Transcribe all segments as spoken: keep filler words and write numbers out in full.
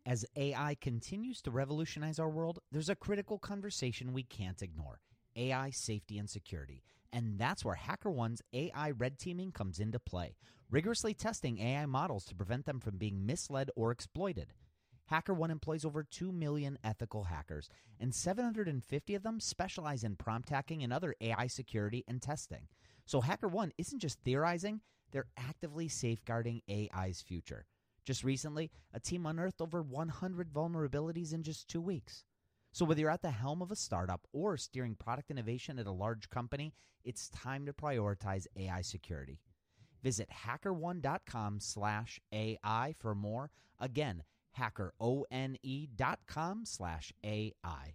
As A I continues to revolutionize our world, there's a critical conversation we can't ignore: A I safety and security. And that's where HackerOne's A I red teaming comes into play, rigorously testing A I models to prevent them from being misled or exploited. HackerOne employs over two million ethical hackers, and seven hundred fifty of them specialize in prompt hacking and other A I security and testing. So HackerOne isn't just theorizing, they're actively safeguarding A I's future. Just recently, a team unearthed over one hundred vulnerabilities in just two weeks. So whether you're at the helm of a startup or steering product innovation at a large company, it's time to prioritize A I security. Visit HackerOne.com slash AI for more. Again, HackerOne.com slash AI.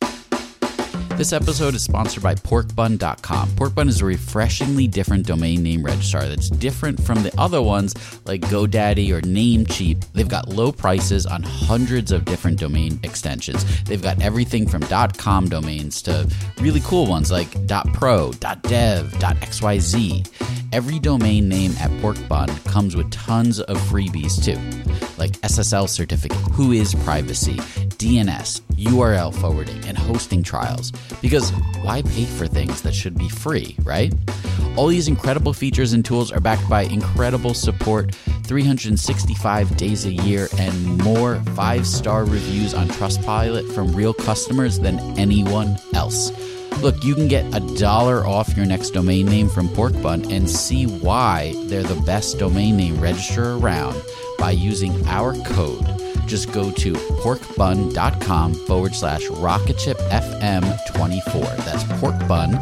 This episode is sponsored by pork bun dot com. Porkbun is a refreshingly different domain name registrar that's different from the other ones like GoDaddy or Namecheap. They've got low prices on hundreds of different domain extensions. They've got everything from .com domains to really cool ones like .pro, .dev, .xyz. Every domain name at Porkbun comes with tons of freebies too, like S S L certificate, Whois privacy, D N S, U R L forwarding, and hosting trials. Because why pay for things that should be free, right? All these incredible features and tools are backed by incredible support, three hundred sixty-five days a year, and more five-star reviews on Trustpilot from real customers than anyone else. Look, you can get a dollar off your next domain name from Porkbun and see why they're the best domain name registrar around by using our code. Just go to porkbun.com forward slash rocketshipfm24. That's porkbun,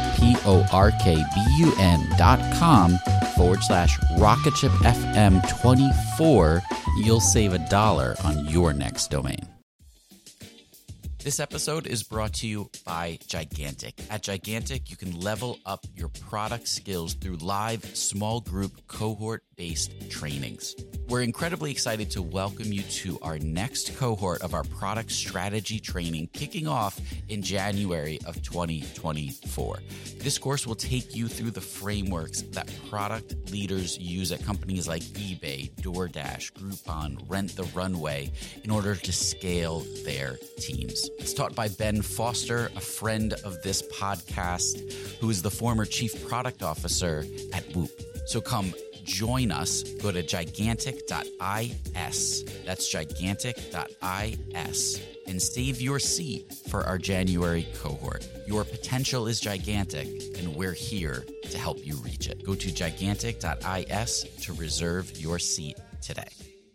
P-O-R-K-B-U-N dot com forward slash rocketshipfm24. You'll save a dollar on your next domain. This episode is brought to you by Gigantic. At Gigantic, you can level up your product skills through live small group cohort-based trainings. We're incredibly excited to welcome you to our next cohort of our product strategy training kicking off in January of twenty twenty-four. This course will take you through the frameworks that product leaders use at companies like eBay, DoorDash, Groupon, Rent the Runway in order to scale their teams. It's taught by Ben Foster, a friend of this podcast, who is the former chief product officer at Whoop. So come join us. Go to gigantic dot is. That's gigantic dot is and save your seat for our January cohort. Your potential is gigantic, and we're here to help you reach it. Go to gigantic dot is to reserve your seat today.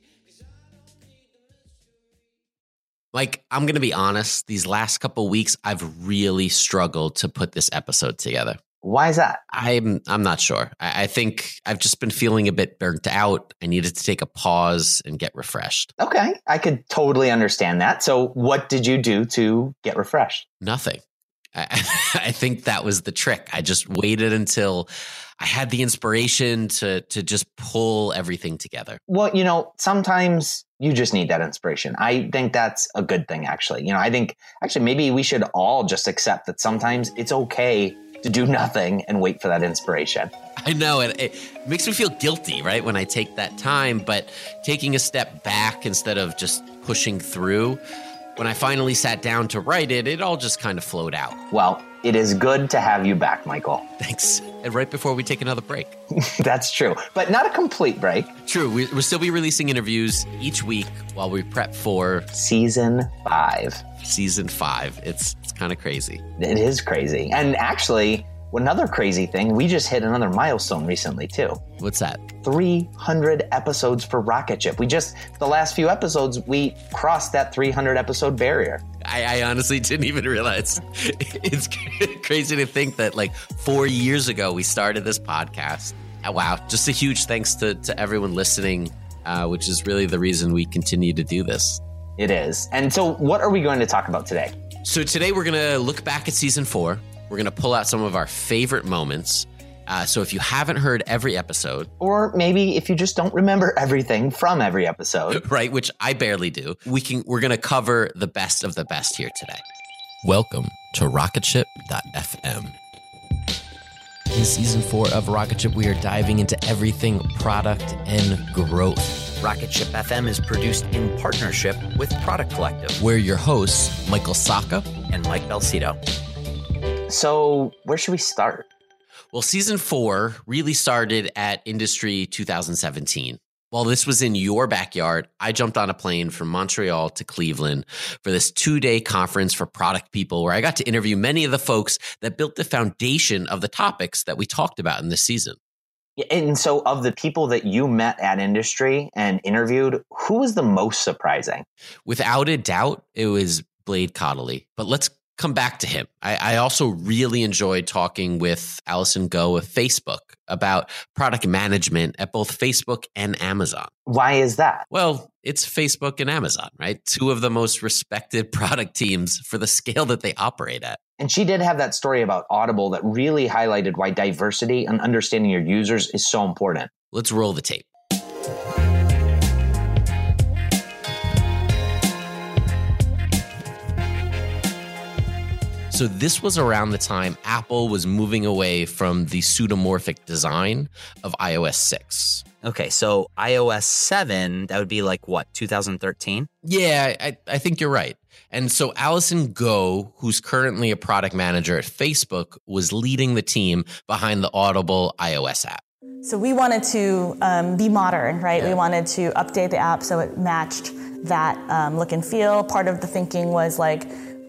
Like, I'm going to be honest, these last couple of weeks, I've really struggled to put this episode together. Why is that? I'm I'm not sure. I, I think I've just been feeling a bit burnt out. I needed to take a pause and get refreshed. Okay, I could totally understand that. So what did you do to get refreshed? Nothing. I, I think that was the trick. I just waited until I had the inspiration to to just pull everything together. Well, you know, sometimes you just need that inspiration. I think that's a good thing, actually. You know, I think actually maybe we should all just accept that sometimes it's okay to do nothing and wait for that inspiration. I know, it, it makes me feel guilty, right, when I take that time, but taking a step back instead of just pushing through, when I finally sat down to write it, it all just kind of flowed out. Well, it is good to have you back, Michael. Thanks. And right before we take another break. That's true, but not a complete break. True. We, we'll still be releasing interviews each week while we prep for Season five. Season five. It's it's kind of crazy. It is crazy. And actually, another crazy thing, we just hit another milestone recently, too. What's that? three hundred episodes for Rocket Ship. We just, the last few episodes, we crossed that three hundred episode barrier. I, I honestly didn't even realize. It's crazy to think that like four years ago, we started this podcast. Oh, wow. Just a huge thanks to, to everyone listening, uh, which is really the reason we continue to do this. It is. And so what are we going to talk about today? So today we're going to look back at season four. We're going to pull out some of our favorite moments. Uh, so if you haven't heard every episode, or maybe if you just don't remember everything from every episode, right, which I barely do, we can. We're going to cover the best of the best here today. Welcome to rocketship dot f m. In season four of Rocket Ship, we are diving into everything product and growth. Rocket Ship F M is produced in partnership with Product Collective. We're your hosts, Michael Sacca and Mike Belcito. So where should we start? Well, season four really started at Industry two thousand seventeen. While this was in your backyard, I jumped on a plane from Montreal to Cleveland for this two-day conference for product people where I got to interview many of the folks that built the foundation of the topics that we talked about in this season. And so of the people that you met at Industry and interviewed, who was the most surprising? Without a doubt, it was Blade Cottley. But let's come back to him. I, I also really enjoyed talking with Allison Goh of Facebook about product management at both Facebook and Amazon. Why is that? Well, it's Facebook and Amazon, right? Two of the most respected product teams for the scale that they operate at. And she did have that story about Audible that really highlighted why diversity and understanding your users is so important. Let's roll the tape. So this was around the time Apple was moving away from the pseudomorphic design of i O S six. Okay, so i O S seven, that would be like what, two thousand thirteen? Yeah, I, I think you're right. And so Allison Goh, who's currently a product manager at Facebook, was leading the team behind the Audible iOS app. So we wanted to um, be modern, right? Yeah. We wanted to update the app so it matched that um, look and feel. Part of the thinking was like,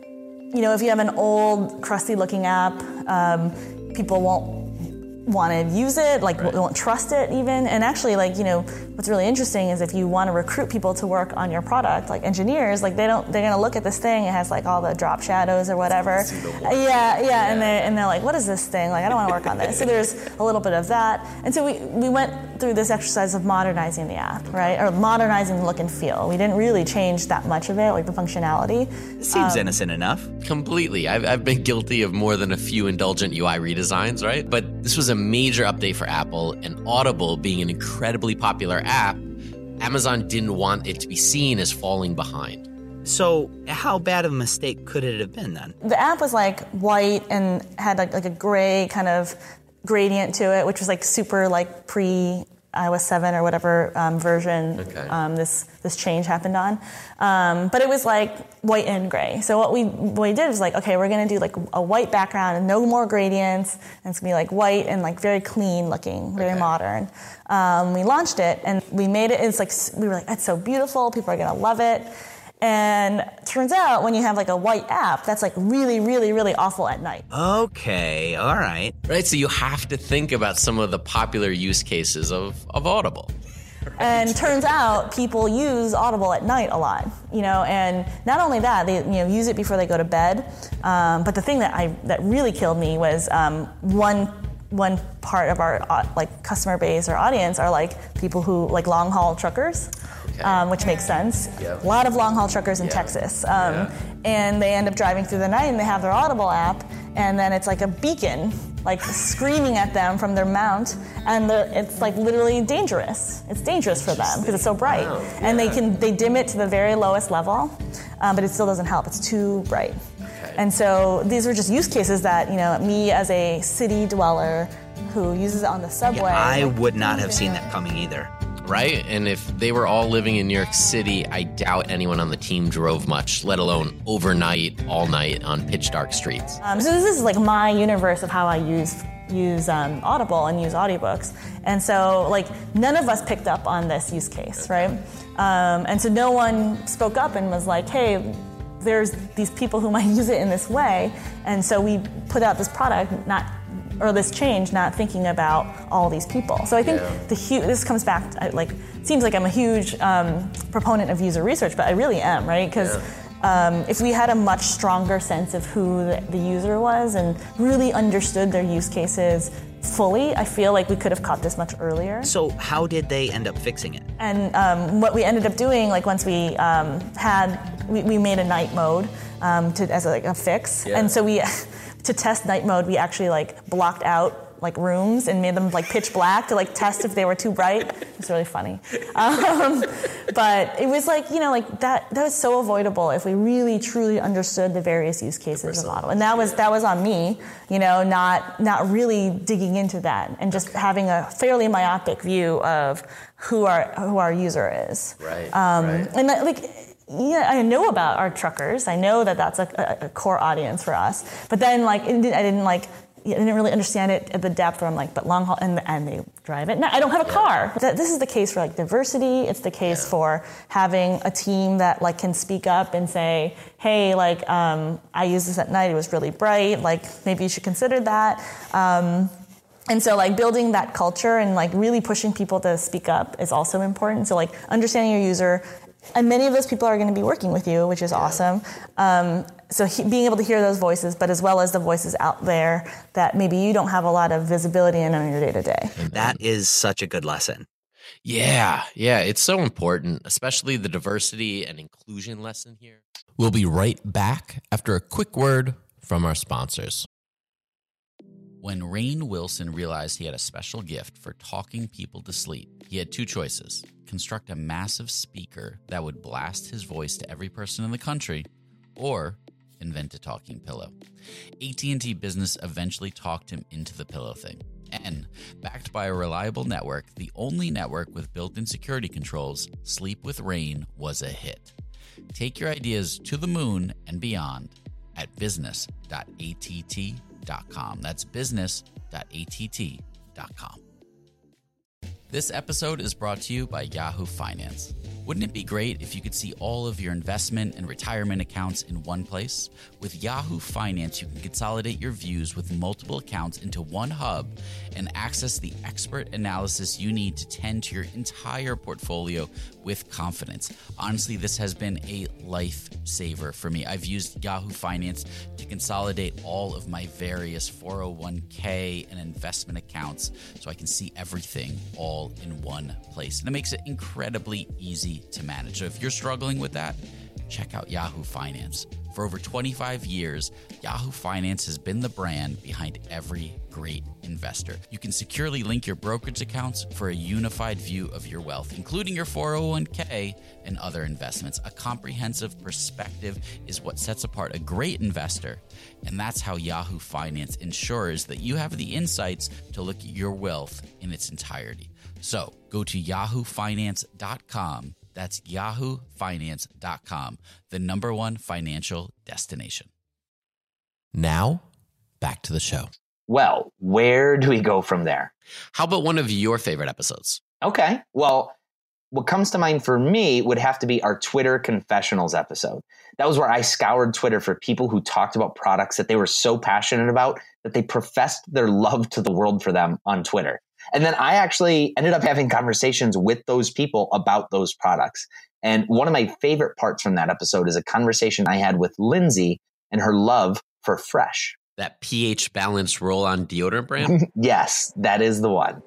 you know, if you have an old, crusty-looking app, um, people won't want to use it, like right. won't trust it even. And actually, like, you know, what's really interesting is if you want to recruit people to work on your product, like engineers, like they don't, they're going to look at this thing. It has like all the drop shadows or whatever. Yeah, yeah, yeah, and they and they're like, what is this thing? Like, I don't want to work on this. So there's a little bit of that. And so we we went through this exercise of modernizing the app, right, or modernizing the look and feel. We didn't really change that much of it, like the functionality. Seems um, innocent enough. Completely. I've I've been guilty of more than a few indulgent U I redesigns, right? But this was a major update for Apple, and Audible being an incredibly popular app, Amazon didn't want it to be seen as falling behind. So how bad of a mistake could it have been then? The app was like white and had like, like a gray kind of gradient to it, which was like super like pre i O S seven or whatever um, version okay. um, this this change happened on. Um, but it was like white and gray. So what we what we did was like, okay, we're going to do like a white background and no more gradients. And it's going to be like white and like very clean looking, very okay. modern. Um, we launched it and we made it, it's like, we were like, it's so beautiful. People are going to love it. And turns out when you have like a white app, that's like really, really, really awful at night. Okay, all right. Right, so you have to think about some of the popular use cases of, of Audible. Right. And turns out people use Audible at night a lot, you know, and not only that, they you know use it before they go to bed. Um, but the thing that I that really killed me was um, one one part of our uh, like customer base or audience are like people who like long haul truckers. Okay. Um, which makes sense. Yep. A lot of long-haul truckers in yeah. Texas. Um, yeah. And they end up driving through the night and they have their Audible app, and then it's like a beacon, like screaming at them from their mount, and it's like literally dangerous. It's dangerous for them because it's so bright. Wow. Yeah. And they can they dim it to the very lowest level, um, but it still doesn't help. It's too bright. Okay. And so these are just use cases that, you know, me as a city dweller who uses it on the subway. Yeah, I would not have seen that coming either. Right? And if they were all living in New York City, I doubt anyone on the team drove much, let alone overnight, all night on pitch dark streets. Um, so this is like my universe of how I use use um, Audible and use audiobooks. And so like none of us picked up on this use case, right? Um, and so no one spoke up and was like, hey, there's these people who might use it in this way. And so we put out this product, not or this change, not thinking about all these people. So I think yeah. the hu- this comes back to, like, it seems like I'm a huge um, proponent of user research, but I really am, right? Because yeah. um, if we had a much stronger sense of who the, the user was and really understood their use cases fully, I feel like we could have caught this much earlier. So how did they end up fixing it? And um, what we ended up doing, like once we um, had, we, we made a night mode um, to as a, like a fix, yeah. and so we. To test night mode, we actually like blocked out like rooms and made them like pitch black to like test if they were too bright. It's really funny. Um, but it was like, you know, like that, that was so avoidable if we really truly understood the various use cases of Audible. And that was, that was on me, you know, not, not really digging into that and just having a fairly myopic view of who our, who our user is. Right. Um, right. And like, yeah, I know about our truckers. I know that that's a, a core audience for us. But then, like, it didn't, I didn't like, I didn't really understand it at the depth where I'm like, but long haul, and, and they drive it. No, I don't have a yeah. car. This is the case for like diversity. It's the case yeah. for having a team that like can speak up and say, hey, like, um, I used this at night. It was really bright. Like, maybe you should consider that. Um, And so like building that culture and like really pushing people to speak up is also important. So like understanding your user, and many of those people are going to be working with you, which is yeah. awesome. Um, so he, being able to hear those voices, but as well as the voices out there that maybe you don't have a lot of visibility in on your day to day. That is such a good lesson. Yeah, yeah, it's so important, especially the diversity and inclusion lesson here. We'll be right back after a quick word from our sponsors. When Rainn Wilson realized he had a special gift for talking people to sleep, he had two choices: construct a massive speaker that would blast his voice to every person in the country, or invent a talking pillow. A T and T Business eventually talked him into the pillow thing. And, backed by a reliable network, the only network with built-in security controls, Sleep with Rainn was a hit. Take your ideas to the moon and beyond at business dot A T T dot com. That's business dot A T T dot com. This episode is brought to you by Yahoo Finance. Wouldn't it be great if you could see all of your investment and retirement accounts in one place? With Yahoo Finance, you can consolidate your views with multiple accounts into one hub and access the expert analysis you need to tend to your entire portfolio with confidence. Honestly, this has been a lifesaver for me. I've used Yahoo Finance to consolidate all of my various four oh one k and investment accounts so I can see everything all in one place. And it makes it incredibly easy to manage. So if you're struggling with that, check out Yahoo Finance. For over twenty-five years, Yahoo Finance has been the brand behind every great investor. You can securely link your brokerage accounts for a unified view of your wealth, including your four oh one k and other investments. A comprehensive perspective is what sets apart a great investor, and that's how Yahoo Finance ensures that you have the insights to look at your wealth in its entirety. So go to yahoo finance dot com. That's yahoo finance dot com, the number one financial destination. Now, back to the show. Well, where do we go from there? How about one of your favorite episodes? Okay. Well, what comes to mind for me would have to be our Twitter Confessionals episode. That was where I scoured Twitter for people who talked about products that they were so passionate about that they professed their love to the world for them on Twitter. And then I actually ended up having conversations with those people about those products. And one of my favorite parts from that episode is a conversation I had with Lindsay and her love for Fresh. That pH balanced roll-on deodorant brand? Yes, that is the one.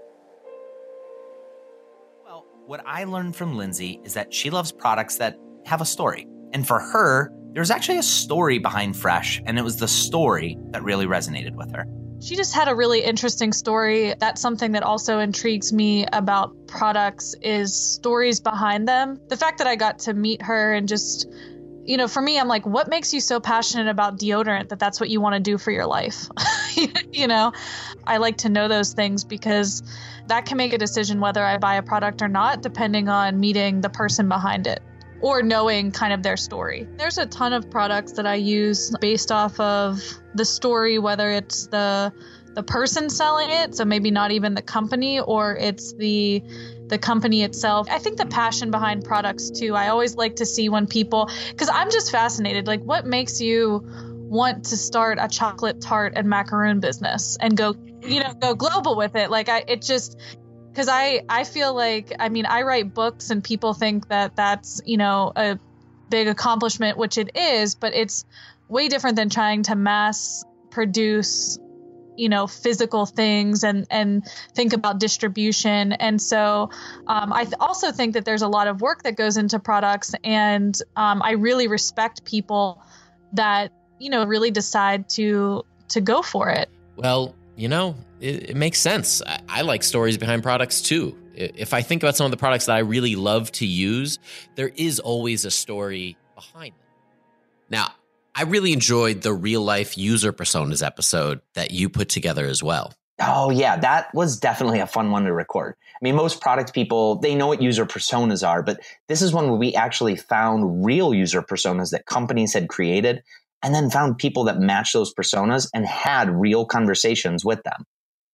Well, what I learned from Lindsay is that she loves products that have a story. And for her, there's actually a story behind Fresh, and it was the story that really resonated with her. She just had a really interesting story. That's something that also intrigues me about products is stories behind them. The fact that I got to meet her and just, you know, for me, I'm like, what makes you so passionate about deodorant that that's what you want to do for your life? You know, I like to know those things because that can make a decision whether I buy a product or not, depending on meeting the person behind it or knowing kind of their story. There's a ton of products that I use based off of the story, whether it's the the person selling it, so maybe not even the company, or it's the the company itself. I think the passion behind products too. I always like to see when people, because I'm just fascinated, like what makes you want to start a chocolate tart and macaroon business and go, you know, go global with it? Like I, it just, because I, I feel like, I mean, I write books and people think that that's, you know, a big accomplishment, which it is, but it's way different than trying to mass produce, you know, physical things and, and think about distribution. And so um, I th- also think that there's a lot of work that goes into products. And um, I really respect people that, you know, really decide to to go for it. Well, you know, it, it makes sense. I, I like stories behind products too. If I think about some of the products that I really love to use, there is always a story behind them. Now, I really enjoyed the real life user personas episode that you put together as well. Oh, yeah, that was definitely a fun one to record. I mean, most product people, they know what user personas are, but this is one where we actually found real user personas that companies had created and then found people that matched those personas and had real conversations with them.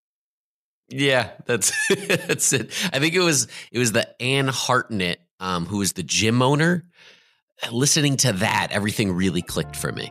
Yeah, that's that's it. I think it was it was the Ann Hartnett, um, who was the gym owner. Listening to that, everything really clicked for me.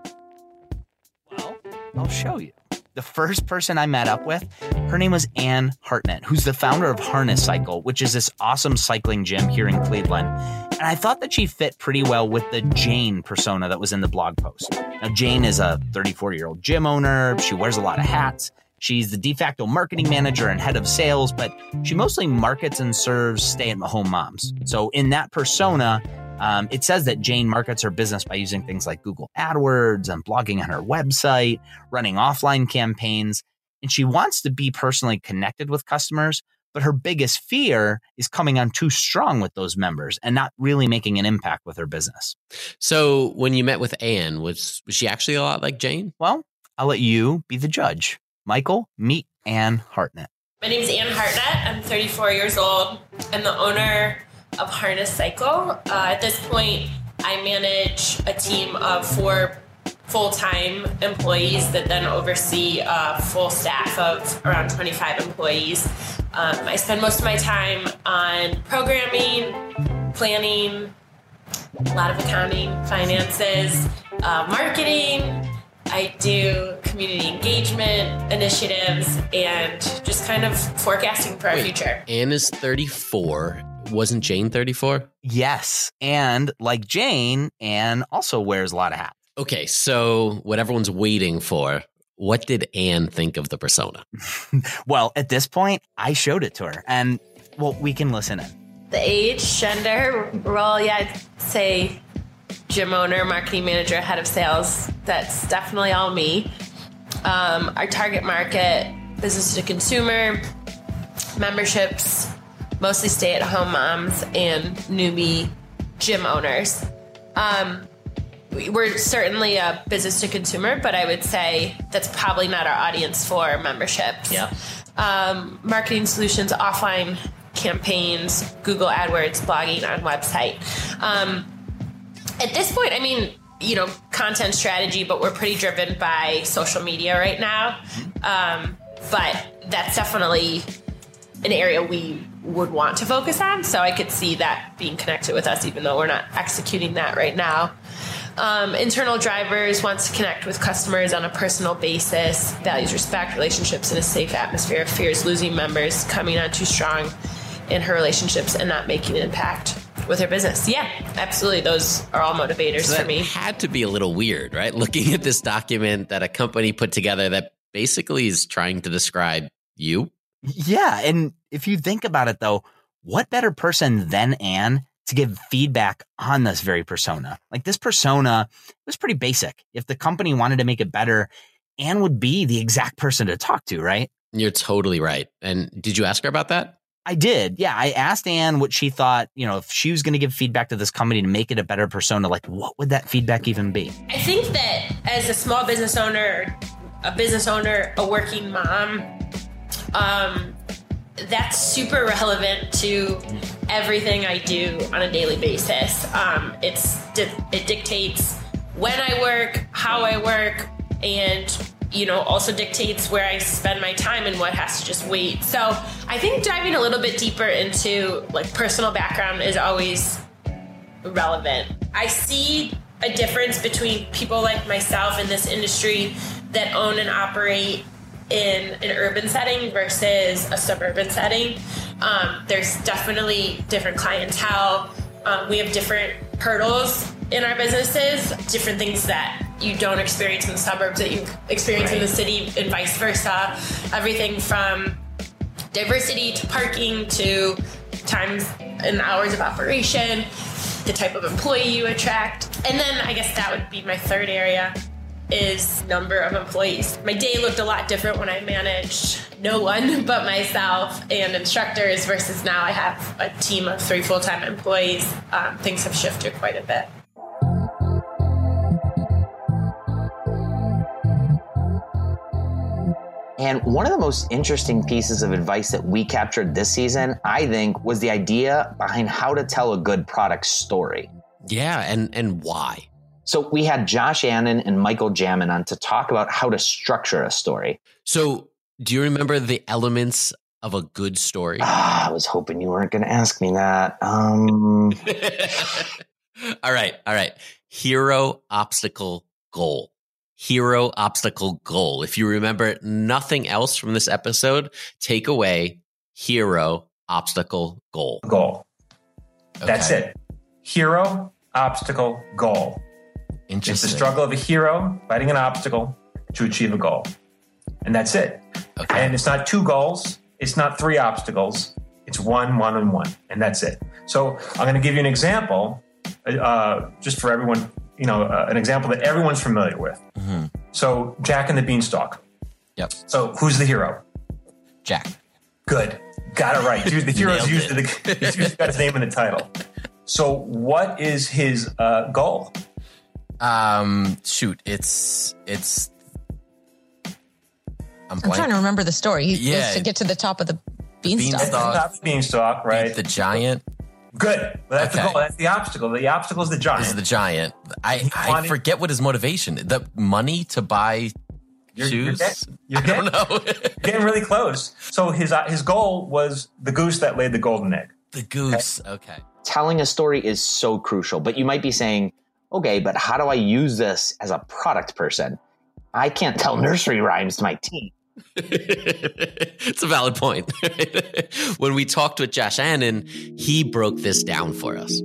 Well, I'll show you. The first person I met up with, her name was Ann Hartnett, who's the founder of Harness Cycle, which is this awesome cycling gym here in Cleveland. And I thought that she fit pretty well with the Jane persona that was in the blog post. Now, Jane is a thirty-four-year-old gym owner. She wears a lot of hats. She's the de facto marketing manager and head of sales, but she mostly markets and serves stay-at-home moms. So in that persona, Um, it says that Jane markets her business by using things like Google AdWords and blogging on her website, running offline campaigns, and she wants to be personally connected with customers, but her biggest fear is coming on too strong with those members and not really making an impact with her business. So when you met with Ann, was, was she actually a lot like Jane? Well, I'll let you be the judge. Michael, meet Ann Hartnett. My name is Ann Hartnett. I'm thirty-four years old. I'm the owner of Harness Cycle. Uh, at this point, I manage a team of four full-time employees that then oversee a full staff of around twenty-five employees. Um, I spend most of my time on programming, planning, a lot of accounting, finances, uh, marketing. I do community engagement initiatives and just kind of forecasting for our Wait, future. Ann is thirty-four. Wasn't Jane thirty-four? Yes. And like Jane, Ann also wears a lot of hats. Okay, so what everyone's waiting for, what did Ann think of the persona? Well, at this point, I showed it to her. And, well, we can listen in. The age, gender, role, yeah, I'd say gym owner, marketing manager, head of sales. That's definitely all me. Um, our target market, business to consumer, memberships, mostly stay-at-home moms and newbie gym owners. Um, we're certainly a business to consumer, but I would say that's probably not our audience for memberships. Yeah. Um, marketing solutions, offline campaigns, Google AdWords, blogging on website. Um, at this point, I mean, you know, content strategy, but we're pretty driven by social media right now. Um, but that's definitely an area we would want to focus on. So I could see that being connected with us, even though we're not executing that right now. Um, internal drivers wants to connect with customers on a personal basis, values respect, relationships in a safe atmosphere, fears losing members, coming on too strong in her relationships and not making an impact with her business. Yeah, absolutely. Those are all motivators So for that me. had to be a little weird, right? Looking at this document that a company put together that basically is trying to describe you. Yeah. And if you think about it, though, what better person than Ann to give feedback on this very persona? Like, this persona was pretty basic. If the company wanted to make it better, Ann would be the exact person to talk to, right? You're totally right. And did you ask her about that? I did. Yeah. I asked Ann what she thought, you know, if she was going to give feedback to this company to make it a better persona, like, what would that feedback even be? I think that as a small business owner, a business owner, a working mom, um, that's super relevant to everything I do on a daily basis. Um, it's it dictates when I work, how I work, and you know also dictates where I spend my time and what has to just wait. So I think diving a little bit deeper into like personal background is always relevant. I see a difference between people like myself in this industry that own and operate in an urban setting versus a suburban setting. Um, there's definitely different clientele. Um, we have different hurdles in our businesses, different things that you don't experience in the suburbs that you experience right. in the city and vice versa. Everything from diversity to parking to times and hours of operation, the type of employee you attract. And then I guess that would be my third area. is number of employees. My day looked a lot different when I managed no one but myself and instructors versus now I have a team of three full-time employees. Um, things have shifted quite a bit. And one of the most interesting pieces of advice that we captured this season, I think, was the idea behind how to tell a good product story. Yeah, and and why? So we had Josh Annan and Michael Jamin on to talk about how to structure a story. So do you remember the elements of a good story? Ah, I was hoping you weren't going to ask me that. Um... all right, all right. Hero, obstacle, goal. Hero, obstacle, goal. If you remember nothing else from this episode, take away hero, obstacle, goal. Goal. Okay. That's it. Hero, obstacle, goal. Interesting. It's the struggle of a hero fighting an obstacle to achieve a goal. And that's it. Okay. And it's not two goals. It's not three obstacles. It's one, one, and one. And that's it. So I'm going to give you an example uh, just for everyone, you know, uh, an example that everyone's familiar with. Mm-hmm. So Jack and the Beanstalk. Yep. So who's the hero? Jack. Good. Got it right. The hero's Nailed usually the, he's usually got his name in the title. So what is his uh, goal? Um, shoot, it's, it's, I'm, I'm trying to remember the story. He Yeah. was to get to the top of the beanstalk. Beanstalk. Top of the Beanstalk, right? the giant. Good. Well, that's Okay. the goal. That's the obstacle. The obstacle is the giant. Is the giant. I, I wanted- forget what his motivation. The money to buy You're, shoes. you're, getting, you're, I don't getting, know. you're getting really close. So his uh, his goal was the goose that laid the golden egg. The goose. Okay. Telling a story is so crucial, but you might be saying, okay, but how do I use this as a product person? I can't tell nursery rhymes to my team. It's a valid point. When we talked with Josh Annan, he broke this down for us.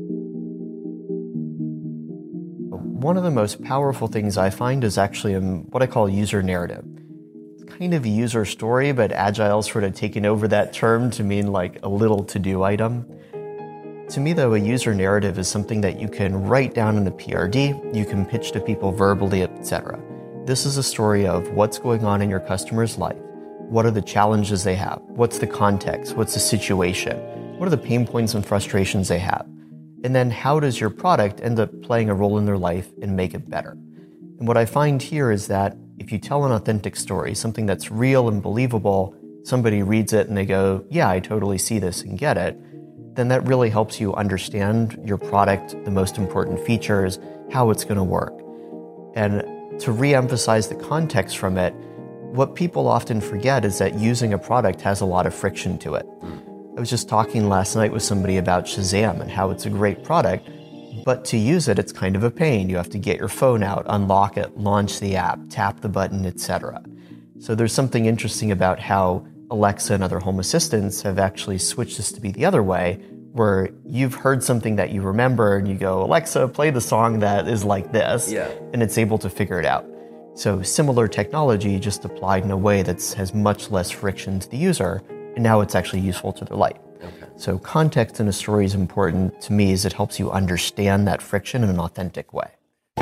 One of the most powerful things I find is actually um, what I call user narrative. It's kind of a user story, but Agile's sort of taken over that term to mean like a little to-do item. To me, though, a user narrative is something that you can write down in a P R D, you can pitch to people verbally, et cetera. This is a story of what's going on in your customer's life. What are the challenges they have? What's the context? What's the situation? What are the pain points and frustrations they have? And then how does your product end up playing a role in their life and make it better? And what I find here is that if you tell an authentic story, something that's real and believable, somebody reads it and they go, yeah, I totally see this and get it, then that really helps you understand your product, the most important features, how it's going to work. And to re-emphasize the context from it, what people often forget is that using a product has a lot of friction to it. I was just talking last night with somebody about Shazam and how it's a great product, but to use it, it's kind of a pain. You have to get your phone out, unlock it, launch the app, tap the button, et cetera. So there's something interesting about how Alexa and other home assistants have actually switched this to be the other way, where you've heard something that you remember and you go, Alexa, play the song that is like this, Yeah. and it's able to figure it out. So similar technology, just applied in a way that has much less friction to the user, and now it's actually useful to their life. Okay. So context in a story is important to me, as it helps you understand that friction in an authentic way.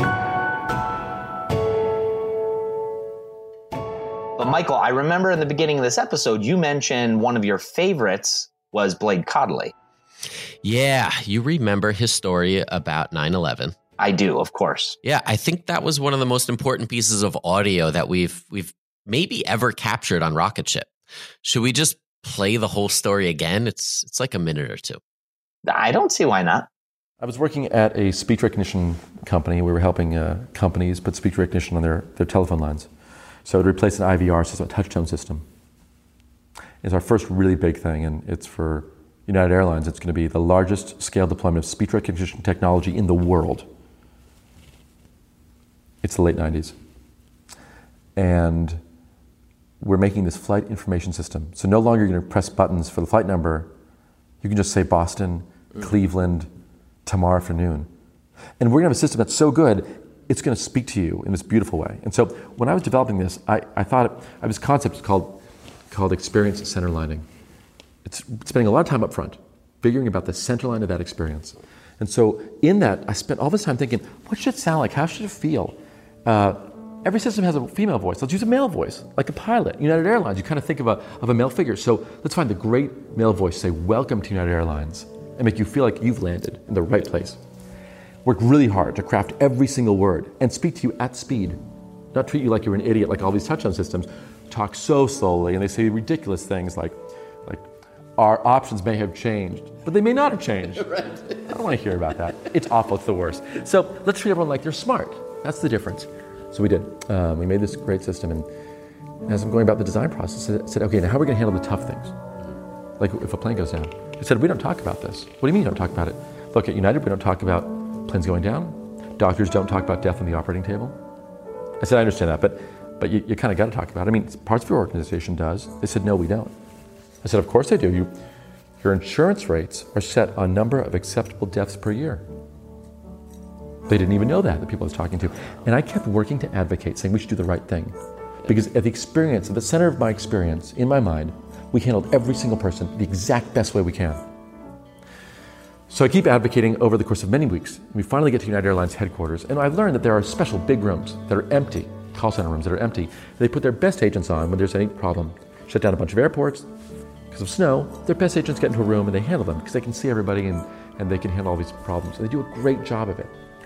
But Michael, I remember in the beginning of this episode, you mentioned one of your favorites was Blade Codley. Yeah, you remember his story about nine eleven. I do, of course. Yeah, I think that was one of the most important pieces of audio that we've we've maybe ever captured on Rocket Ship. Should we just play the whole story again? It's it's like a minute or two. I don't see why not. I was working at a speech recognition company. We were helping uh, companies put speech recognition on their, their telephone lines. So it replaced an I V R system, a touch-tone system. It's our first really big thing, and it's for United Airlines. It's going to be the largest scale deployment of speech recognition technology in the world. It's the late nineties. And we're making this flight information system. So no longer you're going to press buttons for the flight number. You can just say Boston, mm. Cleveland, tomorrow afternoon. And we're going to have a system that's so good, it's going to speak to you in this beautiful way. And so when I was developing this, I, I thought, I have this concept called, called experience centerlining. It's spending a lot of time up front, figuring about the center line of that experience. And so in that, I spent all this time thinking, what should it sound like? How should it feel? Uh, Every system has a female voice. Let's use a male voice, like a pilot. United Airlines, you kind of think of a, of a male figure. So let's find the great male voice, say, welcome to United Airlines, and make you feel like you've landed in the right place. Work really hard to craft every single word and speak to you at speed. Not treat you like you're an idiot like all these touch-tone systems. Talk so slowly, and they say ridiculous things like, like, our options may have changed, but they may not have changed. Right. I don't want to hear about that. It's awful, it's the worst. So let's treat everyone like they're smart. That's the difference. So we did. Um, we made this great system, and as I'm going about the design process, I said, okay, now how are we going to handle the tough things? Like if a plane goes down. I said, we don't talk about this. What do you mean you don't talk about it? Look, at United, we don't talk about planes going down. Doctors don't talk about death on the operating table. I said, I understand that, but but you, you kind of got to talk about it. I mean, parts of your organization does. They said, no, we don't. I said, of course they do. You, your insurance rates are set on number of acceptable deaths per year. They didn't even know that, the people I was talking to. And I kept working to advocate, saying we should do the right thing. Because at the experience, at the center of my experience, in my mind, we handled every single person the exact best way we can. So I keep advocating over the course of many weeks. We finally get to United Airlines headquarters, and I've learned that there are special big rooms that are empty, call center rooms that are empty. They put their best agents on when there's any problem. Shut down a bunch of airports. Because of snow, their best agents get into a room and they handle them because they can see everybody and, and they can handle all these problems. And they do a great job of it.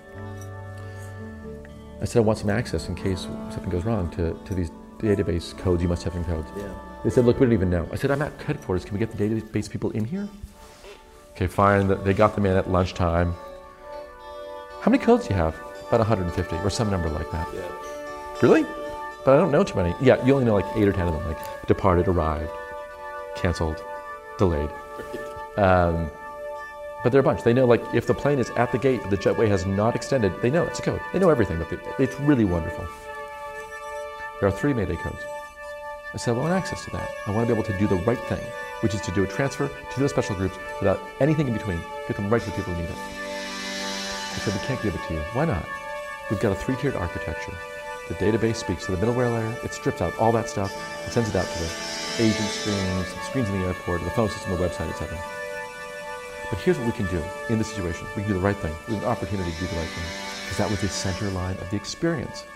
I said, I want some access in case something goes wrong to, to these database codes, you must have in codes. Yeah. They said, look, we don't even know. I said, I'm at headquarters. Can we get the database people in here? Okay, fine. They got them in at lunchtime. How many codes do you have? About one hundred fifty or some number like that. Yeah. Really? But I don't know too many. Yeah, you only know like eight or ten of them, like departed, arrived, canceled, delayed. Um, but there are a bunch. They know, like, if the plane is at the gate, but the jetway has not extended, they know it's a code. They know everything, but they, it's really wonderful. There are three Mayday codes. I said, I want access to that. I want to be able to do the right thing, which is to do a transfer to those special groups without anything in between. Get them right to the people who need it. I said, we can't give it to you. Why not? We've got a three-tiered architecture. The database speaks to the middleware layer. It strips out all that stuff and sends it out to the agent screens, the screens in the airport, the phone system, the website, et cetera. But here's what we can do in this situation. We can do the right thing. There's an opportunity to do the right thing. Because that was the center line of the experience.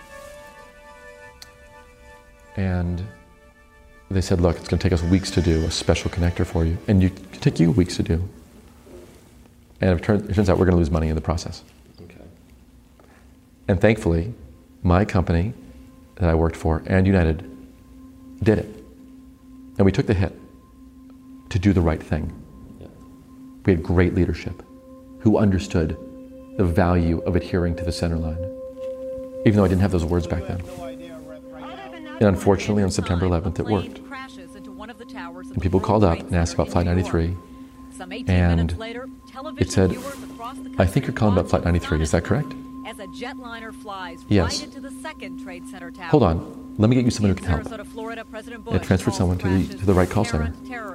And they said, look, it's going to take us weeks to do a special connector for you. And it can take you weeks to do. And it turns, it turns out we're going to lose money in the process. Okay. And thankfully, my company that I worked for and United did it. And we took the hit to do the right thing. Yeah. We had great leadership who understood the value of adhering to the center line, even though I didn't have those words back then. And unfortunately, on September eleventh, it worked. And people called up and asked about Flight ninety-three. And it said, I think you're calling about Flight ninety-three, is that correct? As a jetliner flies yes. Right into the second Trade Center tower. Hold on, let me get you someone who can help. Florida, and it transferred someone to the, to the right call center.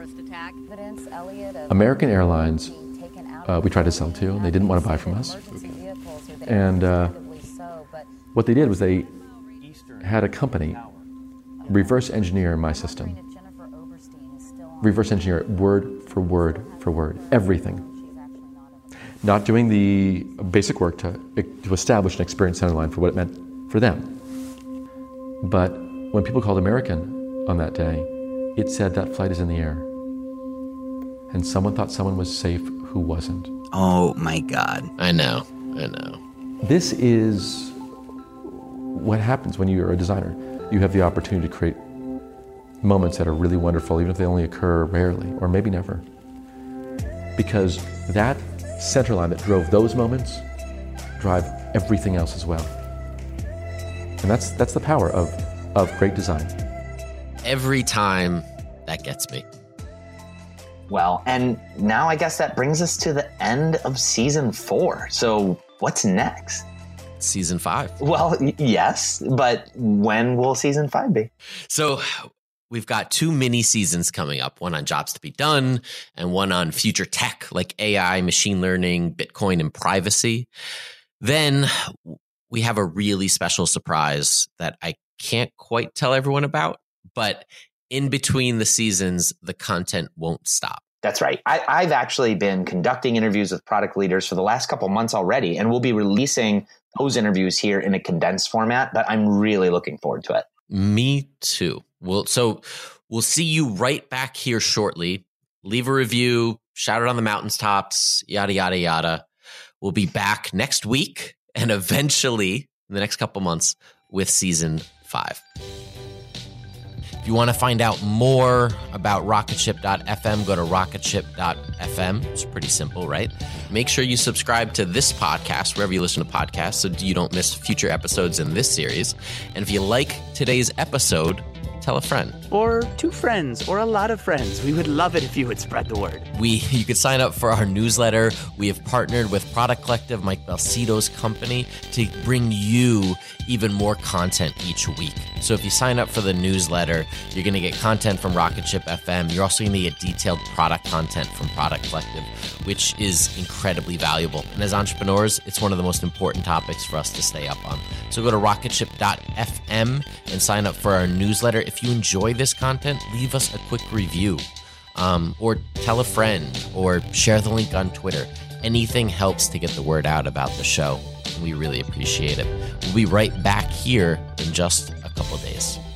American Airlines, uh, we tried to sell to, and they didn't want to buy from us. And uh, what they did was they had a company reverse engineer my system. Reverse engineer it word for word for word, everything. Not doing the basic work to, to establish an experience center line for what it meant for them. But when people called American on that day, it said that flight is in the air. And someone thought someone was safe who wasn't. Oh my God. I know, I know. This is what happens when you're a designer. You have the opportunity to create moments that are really wonderful, even if they only occur rarely, or maybe never. Because that center line that drove those moments drive everything else as well. And that's that's the power of, of great design. Every time, that gets me. Well, and now I guess that brings us to the end of season four. So what's next? Season five. Well, y- yes, but when will season five be? So we've got two mini seasons coming up, one on jobs to be done and one on future tech like A I, machine learning, Bitcoin, and privacy. Then we have a really special surprise that I can't quite tell everyone about, but in between the seasons, the content won't stop. That's right. I, I've actually been conducting interviews with product leaders for the last couple months already, and we'll be releasing those interviews here in a condensed format, but I'm really looking forward to it. Me too. Well, so we'll see you right back here shortly. Leave a review, shout it on the mountaintops, yada, yada, yada. We'll be back next week and eventually in the next couple months with season five. If you want to find out more about rocketship dot f m, go to rocketship dot f m. It's pretty simple, right? Make sure you subscribe to this podcast wherever you listen to podcasts so you don't miss future episodes in this series. And if you like today's episode, tell a friend. Or two friends, or a lot of friends. We would love it if you would spread the word. We, you could sign up for our newsletter. We have partnered with Product Collective, Mike Balsito's company, to bring you even more content each week. So if you sign up for the newsletter, you're going to get content from Rocketship F M. You're also going to get detailed product content from Product Collective, which is incredibly valuable. And as entrepreneurs, it's one of the most important topics for us to stay up on. So go to rocketship dot f m and sign up for our newsletter. If you enjoy this content, leave us a quick review, um, or tell a friend, or share the link on Twitter. Anything helps to get the word out about the show. We really appreciate it. We'll be right back here in just a couple days.